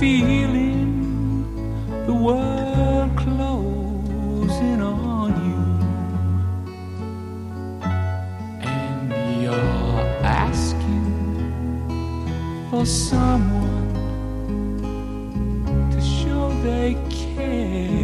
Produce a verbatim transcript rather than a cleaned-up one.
feeling the world closing on you, and you're asking for someone to show they care.